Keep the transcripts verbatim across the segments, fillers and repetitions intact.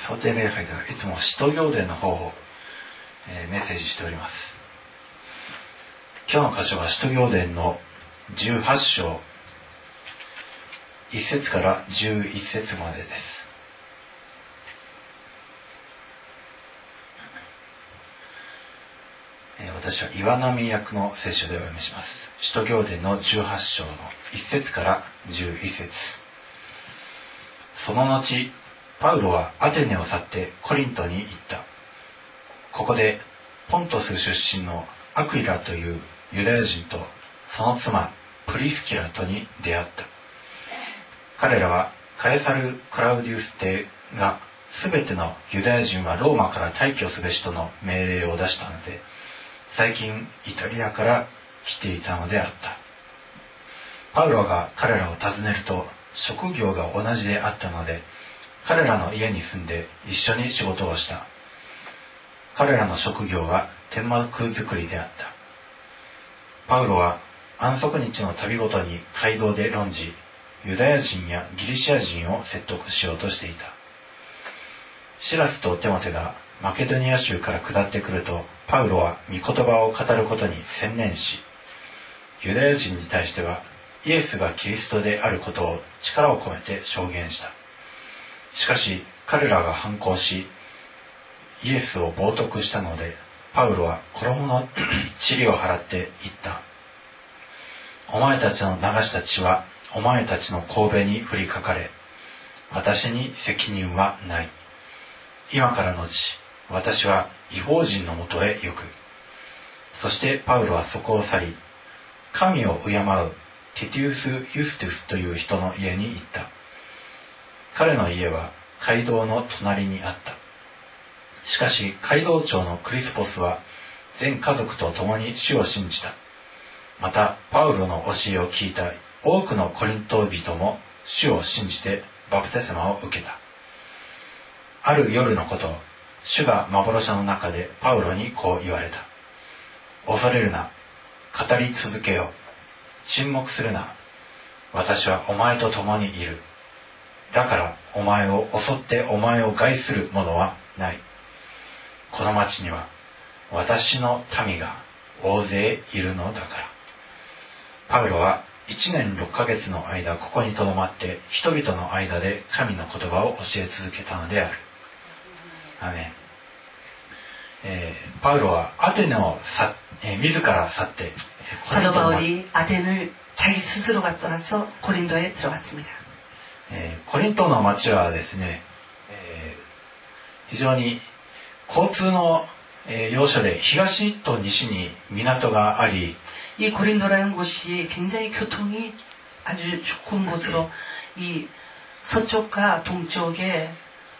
想定礼拝ではいつも使徒行伝の方を、えー、メッセージしております。今日の箇所は使徒行伝のじゅうはち章いっ節からじゅういち節までです。えー、私は岩波役の聖書でお読みします。使徒行伝のじゅうはち章のいっ節からじゅういち節。その後パウロはアテネを去ってコリントに行った。ここでポントス出身のアクイラというユダヤ人とその妻プリスキラとに出会った。彼らはカエサル・クラウディウス帝がすべてのユダヤ人はローマから退去すべしとの命令を出したので、最近イタリアから来ていたのであった。パウロが彼らを訪ねると職業が同じであったので、彼らの家に住んで一緒に仕事をした。彼らの職業は天幕作りであった。パウロは安息日の旅ごとに街道で論じ、ユダヤ人やギリシア人を説得しようとしていた。シラスとテモテがマケドニア州から下ってくると、パウロは御言葉を語ることに専念し、ユダヤ人に対してはイエスがキリストであることを力を込めて証言した。しかし彼らが反抗し、イエスを冒涜したので、パウロは衣の塵を払って言った。お前たちの流した血はお前たちの頭に降りかかれ、私に責任はない。今からのち、私は異邦人のもとへ行く。そしてパウロはそこを去り、神を敬うティティウス・ユスティウスという人の家に行った。彼の家は街道の隣にあった。しかし街道長のクリスポスは全家族と共に主を信じた。またパウロの教えを聞いた多くのコリント人も主を信じてバプテスマを受けた。ある夜のこと、主が幻の中でパウロにこう言われた。恐れるな、語り続けよ。沈黙するな。私はお前と共にいる。だからお前を襲ってお前を害する者はない。この町には私の民が大勢いるのだから。パウロは一年六ヶ月の間ここに留まって人々の間で神の言葉を教え続けたのである。アメン。えー、パウロはアテネを去、えー、自ら去って 사도 바울이 아덴을 자기 스스로가 떠나서 고린도에 들어갔습니다. えー、コリントの町はですね、えー、非常に交通の、えー、要所で東と西に港があり、 이 고린도라는 곳이 굉장히 교통이 아주 좋은 곳으로 이 서쪽과 동쪽에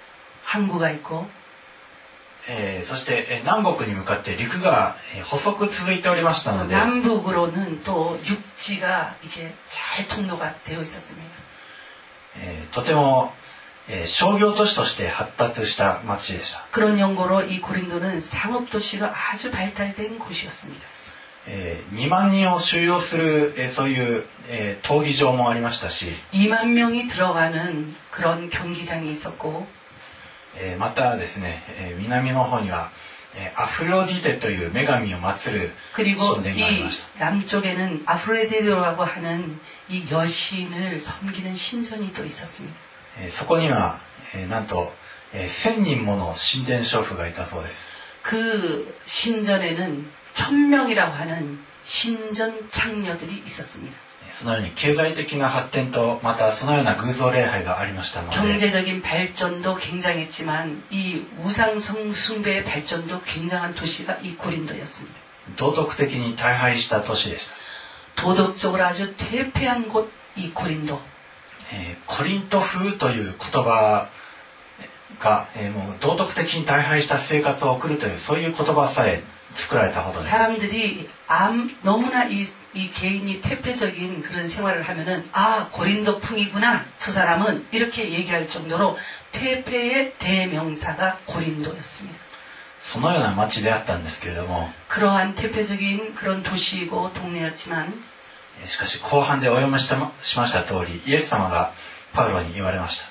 항구가 있고, えー、そして、えー、南北に向かって陸が、えー、細く続いておりましたので、 남북으로는 또 육지가 이렇게 잘 통로가 되어 있었습니다. えー、とても、えー、商業都市として発達した町でした。 그런 연고로 이 고린도는 상업 도시로 아주 발달된 곳이었습니다. えー、にまん人を収容する、えー、そういう、えー、闘技場もありましたし、 이만 명이 들어가는 그런 경기장이 있었고, えー、またですね、えー、南の方には、えー、アフロディテという女神を祀る 그리고 神殿がありました。 이 남쪽에는 아프로디테라고 하는 이 여신을 섬기는 신전이 또 있었습니다. えー、そこには、えー、なんと、えー、千人もの神殿娼婦がいたそうです。 그 신전에는 천명이라고 하는 신전 창녀들이 있었습니다. そのように経済的な発展とまたそのような偶像礼拝がありましたので、 경제적인 발전도 굉장했지만 이 우상성 숭배의 발전도 굉장한 도시가 이 고린도였습니다. 道徳的に大敗した都市でした。 도덕적으로 아주 퇴폐한 곳 이 고린도. えー、コリント風という言葉が、えー、もう道徳的に大敗した生活を送るというそういう言葉さえ作られたほどです。 사람들이 암, 너무나 이, 이 개인이 퇴폐적인 그런 생활을 하면은 아 고린도풍이구나 저 사람은 이렇게 얘기할 정도로 퇴폐의 대명사가 고린도였습니다. そのような町であったんですけれども、 그러한 퇴폐적인 그런 도시이고 동네였지만 しかし後半でお読みしました通り、イエス様がパウロに言われました。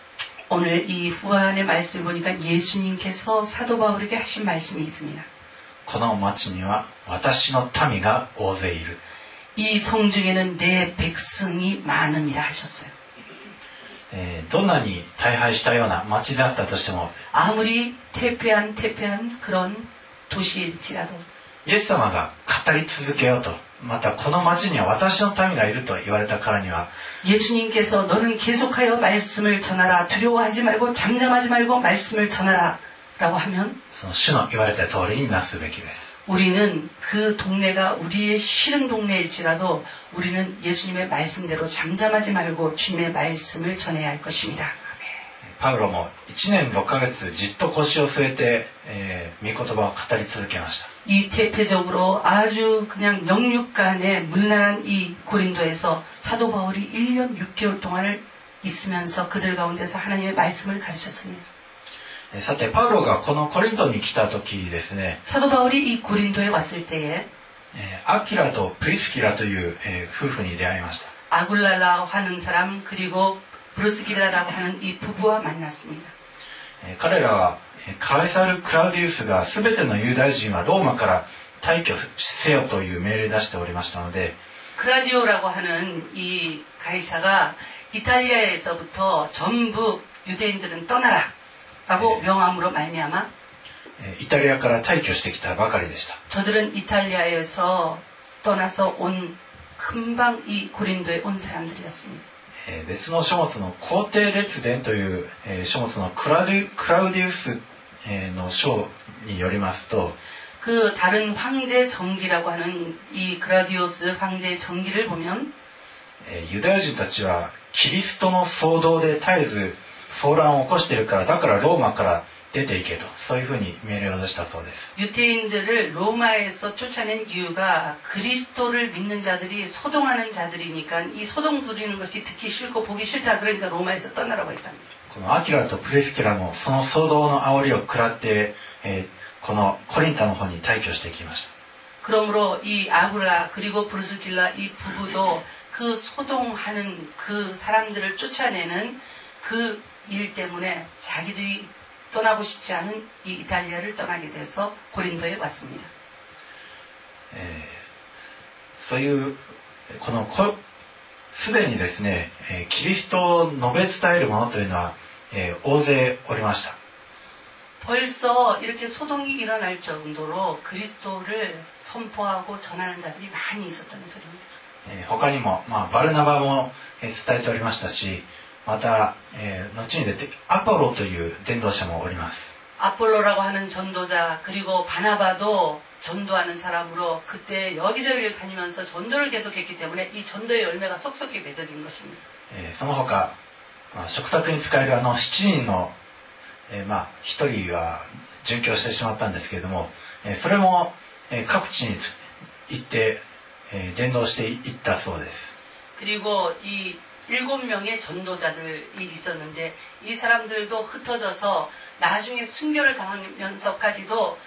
오늘 이 후반의 말씀을 보니까 예수님께서 사도 바울에게 하신 말씀이 있습니다. この町には私の民が大勢いる。 이 성중에는 내 백성이 많음이라 하셨어요. えーどんなに大敗したような町であったとしても、 아무리 태폐한 태폐한 그런 도시일지라도 イエス様が語り続けようと、またこの町には私の民がいると言われたからには、 예수님께서 너는 계속하여 말씀을 전하라. 두려워하지 말고 잠잠하지 말고 말씀을 전하라. 라고 하면 その主の言われた通りになすべきです。 우리는 그 동네가 우리의 싫은 동네일지라도 우리는 예수님의 말씀대로 잠잠하지 말고 주님의 말씀을 전해야 할 것입니다. パウロもいちねんろっかげつじっと腰を据えて、えー、御言葉を語り続けました。 이 태폐적으로 아주 그냥 영육간에 문란한 이 고린도에서 사도 바울이 일 년 육 개월 동안을 있으면서 그들 가운데서 하나님의 말씀을 가르쳤습니다. さて、パウロがこのコリントに来た時ですね、 사도 바울이 이 고린도에 왔을 때에 えーアキラとプリスキラという、えー夫婦に出会いました。 아굴라라고 하는 사람 그리고 브루스길라라고 하는 이 부부와 만났습니다. えー彼らはえーカエサル・クラウディウスが全てのユダヤ人はローマから退去せよという命令を出しておりましたので、 크라디오라고 하는 이 가이사가 이탈리아에서부터 전부 유대인들은 떠나라 라고 명함으로 말미암아 えーイタリアから退去してきたばかりでした。 저들은 이탈리아에서 떠나서 온 금방 이 고린도에 온 사람들이었습니다. えー別の書物の皇帝列伝という、えー書物のクラディクラウディウス、えーの書によりますと、 그 다른 황제 정기라고 하는 이 그라디오스 황제의 정기를 보면 えーユダヤ人たちはキリストの騒動で絶えず騒乱を起こしているから、だからローマから出ていけと、そういうふうに命令を出したそうです。 유태인들을 로마에서 쫓아낸 이유가 그리스도를 믿는 자들이 소동하는 자들이니까 이 소동 부리는 것이 듣기 싫고 보기 싫다. 그러니까 로마에서 떠나라고 했답니다. このアキラとプリスキラもその騒動の煽りを食らって、えーこのコリントの方に退去してきました。 그러므로 이 아굴라 그리고 브루스길라 이 부부도 그 소동하는 그 사람들을 쫓아내는 그 일 때문에 자기들이 떠나고 싶지 않은 이 이탈리아를 떠나게 돼서 고린도에 왔습니다. えーそういうこのこすでにですね、えーキリストを述べ伝える者というのは、えー大勢おりました。 벌써 이렇게 소동이 일어날 정도로 그리스도를 선포하고 전하는 자들이 많이 있었다는 소리입니다. えー他にも、まあ、バルナバも、えー伝えておりましたし、また、えー後に出てアポロという伝道者もおります。 아폴로라고 하는 전도자 그리고 바나바도 전도하는 사람으로 그때 여기저기를 다니면서 전도를 계속했기 때문에 이 전도의 열매가 속속히 맺어진 것입니다. えーその他、まあ、食卓に使えるあのしちにんの、えーまあ、ひとりは殉教してしまったんですけれども、えーそれも、えー各地に行って、えー伝道していったそうです。 그리고 이 일곱 명의 전도자들이 있었는데 이 사람들도 흩어져서 나중에 순교를 당하면서까지도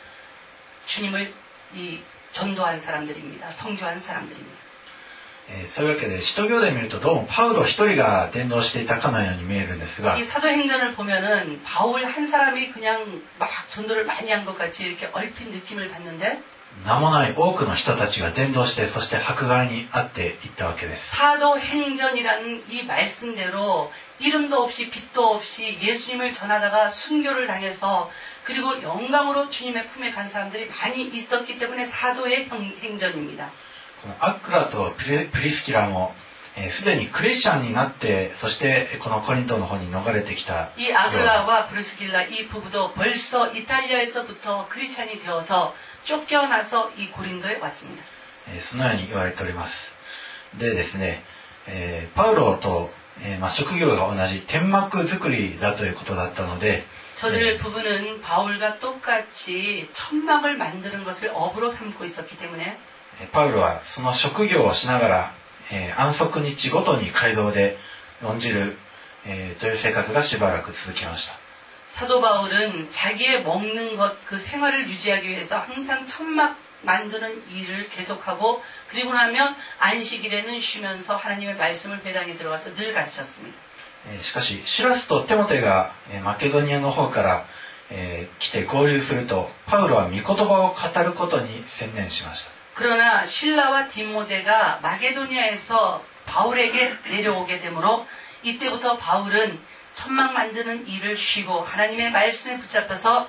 주님을 이 전도한 사람들입니다. 선교한 사람들입니다. えーそういうわけで使徒行伝を見るとどうもパウロ一人が伝道していたかのように見えるんですが、 이 사도행전을 보면은 바울 한 사람이 그냥 막 전도를 많이 한 것 같이 이렇게 얼핏 느낌을 받는데 名もない多くの人たちが伝道して、そして迫害に遭っていったわけです。 사도행전이라는 이 말씀대로 이름도 없이 빛도 없이 예수님을 전하다가 순교를 당해서 그리고 영광으로 주님의 품에 간 사람들이 많이 있었기 때문에 사도의 행전입니다. このアクラとプリプリスキラもすで、えー、にクリスチャンになって、そしてこのコリントの方に逃れてきた。 이 아글라와 브루스길라 이 부부도 벌써 이탈리아에서부터 크리스찬이 되어서 쫓겨나서 이 고린도에 왔습니다. えーそのように言われております。でですね、えーパウロと、えーまあ、職業が同じ天幕作りだということだったので、 저들 부부는 바울과 똑같이 천막을 만드는 것을 업으로 삼고 있었기 때문에 パウロはその職業をしながら、えー安息日ごとに街道で論じる、えーという生活がしばらく続きました。 사도 바울은 자기의 먹는 것, 그 생활을 유지하기 위해서 항상 천막 만드는 일을 계속하고 그리고 나면 안식일에는 쉬면서 하나님의 말씀을 배당에 들어가서 늘 가르쳤습니다. しかし、シラスとテモテがマケドニアの方から来て合流すると、パウロは御言葉を語ることに専念しました。 그러나 실라와 디모데가 마게도니아에서 바울에게 내려오게 되므로 이때부터 바울은 천막 만드는 일을 쉬고 하나님의 말씀에 붙잡혀서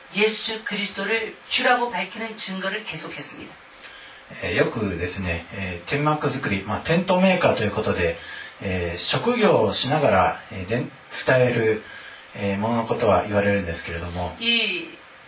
예수 그리스도를 주라고 밝히는 증거를 계속했습니다. よくですね、天幕作り、まあ、テントメーカーということで、えー、職業をしながら、えー、伝える、えー、もののことは言われるんですけれども、 이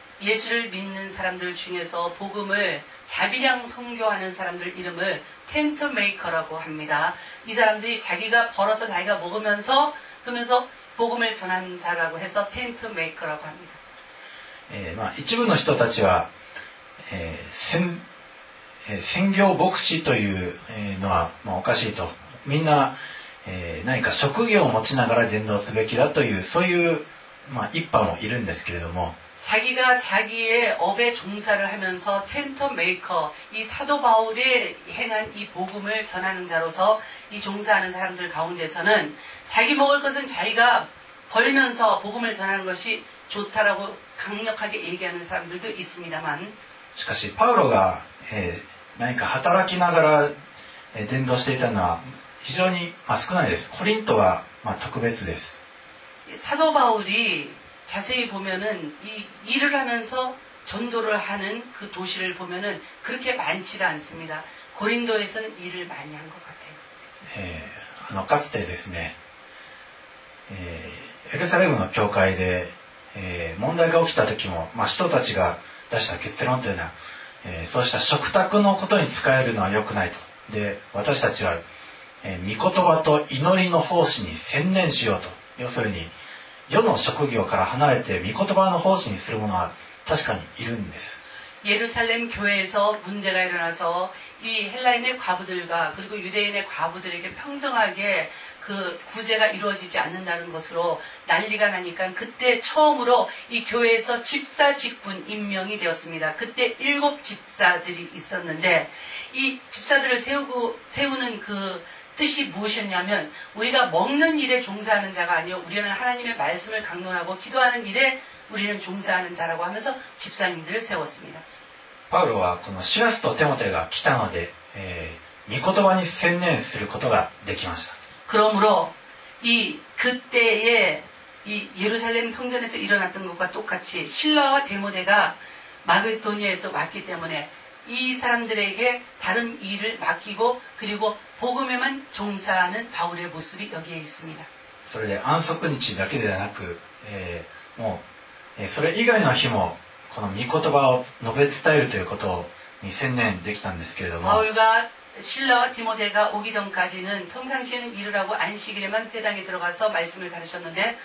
예수를 믿는 사람들 중에서 복음을 자비량 선교하는 사람들 이름을 텐트 메이커라고 합니다. 이 사람들이 자기가 벌어서 자기가 먹으면서 그러면서 복음을 전하는 자라고 해서 텐트 메이커라고 합니다. えーまあ、一部の人たちは、えー、宣, えー、宣教牧師というのは、まあ、おかしいと。みんな、えー、何か職業を持ちながら伝道すべきだというそういう、まあ、一派もいるんですけれども、 자기가 자기의 업에 종사를 하면서 텐트 메이커, 이 사도 바울이 행한 이 복음을 전하는 자로서 이 종사하는 사람들 가운데서는 자기 먹을 것은 자기가 벌면서 복음을 전하는 것이 좋다라고 강력하게 얘기하는 사람들도 있습니다만, しかしパウロが、えー、何か働きながら、えー、伝道していたのは非常に、まあ、少ないです。コリントは、まあ、特別です。 사도 바울이 자세히 보면은 이 일을 하면서 전도를 하는 그 도시를 보면은 그렇게 많지가 않습니다. 고린도에서는 일을 많이 한 것 같아요. えー、あのかつてですね、えー、エルサレムの教会で、えー、問題が起きた時も、まあ、人たちが出した結論というのは、えー、そうした食卓のことに使えるのは良くないと。で、私たちは、えー、御言葉と祈りの奉仕に専念しようと。要するに世の職業から離れて御言葉の奉仕にする者は確かにいるんです。 예루살렘 교회에서 문제가 일어나서 이 헬라인의 과부들과 그리고 유대인의 과부들에게 평등하게 그 구제가 이루어지지 않는다는 것으로 난리가 나니까 그때 처음으로 이 교회에서 집사 직분 임명이 되었습니다. 그때 일곱 집사들이 있었는데 이 집사들을 세우고 세우는 그 뜻이 무엇이었냐면 우리가 먹는 일에 종사하는 자가 아니요 우리는 하나님의 말씀을 강론하고 기도하는 일에 우리는 종사하는 자라고 하면서 집사님들을 세웠습니다. パウロはこのシラスとテモテが来たので、えー、御言葉に専念することができました。 그러므로 이 그때의 이 예루살렘 성전에서 일어났던 것과 똑같이 실라와 디모데가 마게도니아에서 왔기 때문에 이 사람들에게 다른 일을 맡기고 그리고 복음에만 종사하는 바울의 모습이 여기에 있습니다. それで安息日だけではなく、えー、もう、えー、それ以外の日もこの御言葉を述べ伝えるということに専念できたんですけれども、 바울과 실라와 디모데가 오기 전까지는 평상시에는 일을 하고 안식일에만 회당에 들어가서 말씀을 가르쳤는데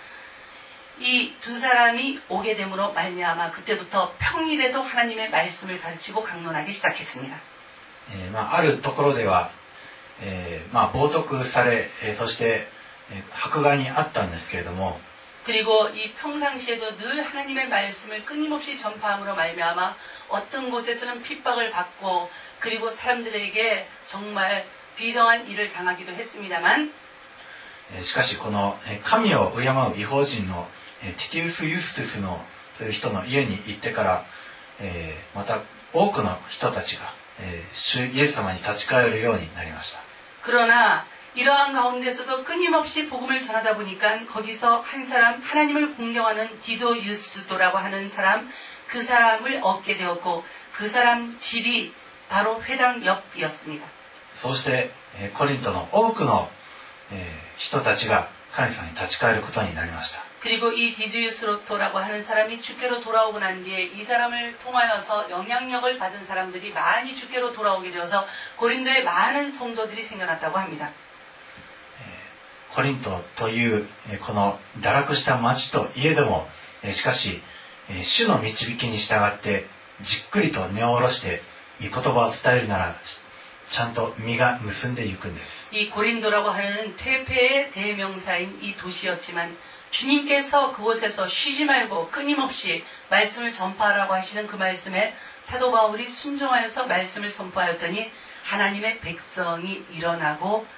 이 두 사람이 오게 됨으로 말미암아 그때부터 평일에도 하나님의 말씀을 가르치고 강론하기 시작했습니다. えーまあ、あるところでは、えーまあ、冒涜され、えー、そして、えー、迫害にあったんですけれども、 그리고 이 평상시에도 늘 하나님의 말씀을 끊임없이 전파함으로 말미암아 어떤 곳에서는 핍박을 받고 그리고 사람들에게 정말 비정한 일을 당하기도 했습니다만, しかしこの神を敬う異邦人のティティウス・ユストゥスのという人の家に行ってから、えー、また多くの人たちが、えー、主イエス様に立ち返るようになりました。 그러나 이러한 가운데서도 끊임없이 복음을 전하다 보니까 거기서 한 사람 하나님을 공경하는 디도 유스도라고 하는 사람 그 사람을 얻게 되었고 그 사람 집이 바로 회당 옆이었습니다. そうしてコリントの多くの人たちが神様に立ち返ることになりました。 그리고 이 디두스로토라고 하는 사람이 주께로 돌아오고 난 뒤에 이 사람을 통하여서 영향력을 받은 사람들이 많이 주께로 돌아오게 되어서 고린도에 많은 성도들이 생겨났다고 합니다. コリントというこの堕落した町といえども、しかし主の導きに従ってじっくりと根を下ろして御言葉を伝えるならちゃんと実が結んでいくんです。 이 고린도라고 하는 퇴폐의 대명사인 이 도시였지만 주님께서 그곳에서 쉬지 말고 끊임없이 말씀을 전파하라고 하시는 그 말씀에 사도 바울이 순종하여서 말씀을 선포하였더니 하나님의 백성이 일어나고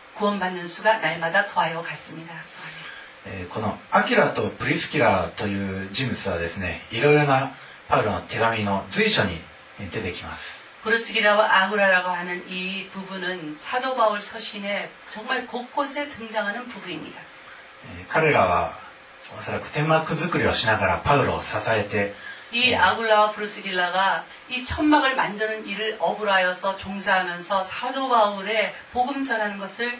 구원받는 수가 날마다 더하여 갔습니다. えーこのアキラとプリスキラという人物はですね、いろいろなパウロの手紙の随所に出てきます。 브루스기라와 아구라라고 하는 이 부부는 사도 바울 서신에 정말 곳곳에 등장하는 부부입니다. えー彼らはおそらく天幕作りをしながらパウロを支えて、 이 아굴라와 브루스길라가 이 천막을 만드는 일을 어불하여서 종사하면서 사도 바울의 복음 전하는 것을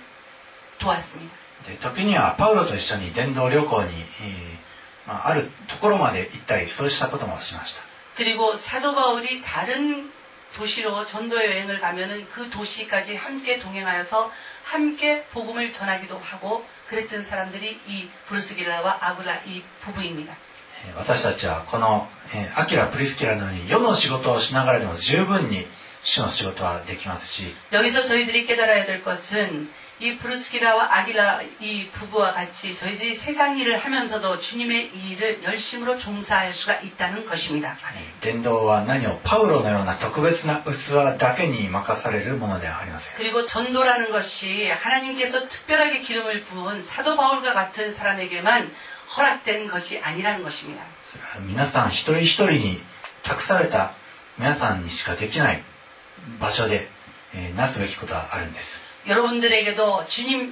도왔습니다. で時にはパウロと一緒に伝道旅行に、えーまあ、あるところまで行ったり、そうしたこともしました。 그리고 사도 바울이 다른 도시로 전도 여행을 가면은 그 도시까지 함께 동행하여서 함께 복음을 전하기도 하고 그랬던 사람들이 이 브루스길라와 아굴라 이 부부입니다. えー私たちはこの、えーアキラ、プリスキラのように世の仕事をしながらでも十分に主の仕事はできますし、 여기서 저희들이 깨달아야 될 것은 이 브루스기라와 아길라 이 부부와 같이 저희들이 세상 일을 하면서도 주님의 일을 열심으로 종사할 수가 있다는 것입니다. 伝道は何をパウロのような特別な器だけに任されるものではありません。 그리고 전도라는 것이 하나님께서 특별하게 기름을 부은 사도 바울과 같은 사람에게만 허락된 것이 아니라는 것입니다. それは皆さん一人一人に託された皆さんにしかできない場所で、えーなすべきことはあるんです。 여러분들에게도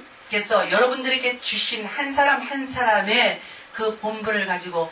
주님께서 여러분들에게 주신 한 사람 한 사람의 그 본분을 가지고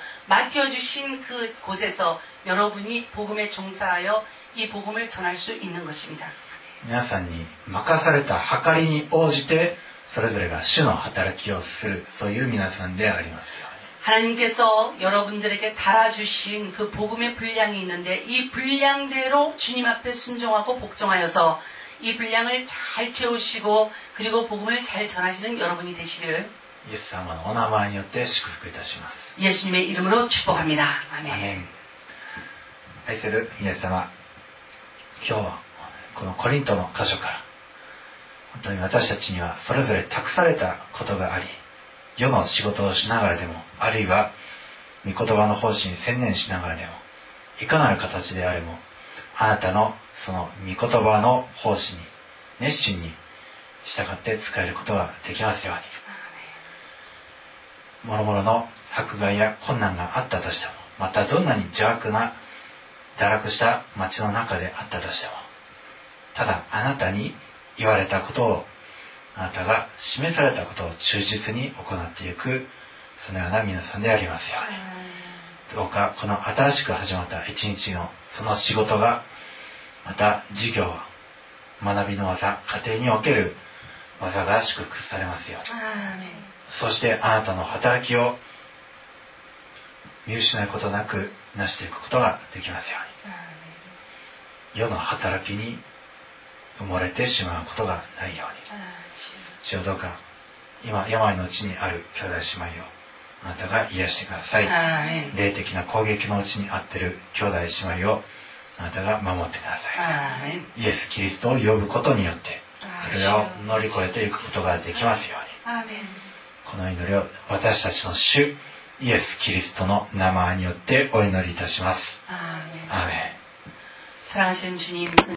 맡겨주신 그 곳에서 여러분이 복음에 종사하여 이 복음을 전할 수 있는 것입니다. 皆さんに任された計りに応じてそれぞれが主の働きをする、そういう皆さんでありますように。 하나님께서 여러분들에게 달아주신 그 복음의 분량이 있는데 이 분량대로 주님 앞에 순종하고 복종하여서 이 분량을 잘 채우시고 그리고 복음을 잘 전하시는 여러분이 되시기를 イエス様のお名前によって祝福いたします。 예수님의 이름으로 축복합니다. ア 아멘. メン。愛するイエス様、今日はこのコリントの箇所から本当に私たちにはそれぞれ託されたことがあり、世の仕事をしながらでも、あるいは御言葉の奉仕に専念しながらでも、いかなる形であれも、あなたのその御言葉の奉仕に熱心に従って使えることができますように。もろもろの迫害や困難があったとしても、またどんなに邪悪な堕落した町の中であったとしても、ただあなたに言われたことを、あなたが示されたことを忠実に行っていく、そのような皆さんでありますように。どうかこの新しく始まった一日のその仕事が、また授業、学びの技、家庭における技が祝福されますように。そしてあなたの働きを見失うことなく成していくことができますように。世の働きに埋もれてしまうことがないように。主よ、どうか今病のうちにある兄弟姉妹をあなたが癒してください。霊的な攻撃のうちにあっている兄弟姉妹をあなたが守ってください。イエス・キリストを呼ぶことによってそれを乗り越えていくことができますように。この祈りを私たちの主イエス・キリストの名前によってお祈りいたします。アーメン。 사랑하시는 주님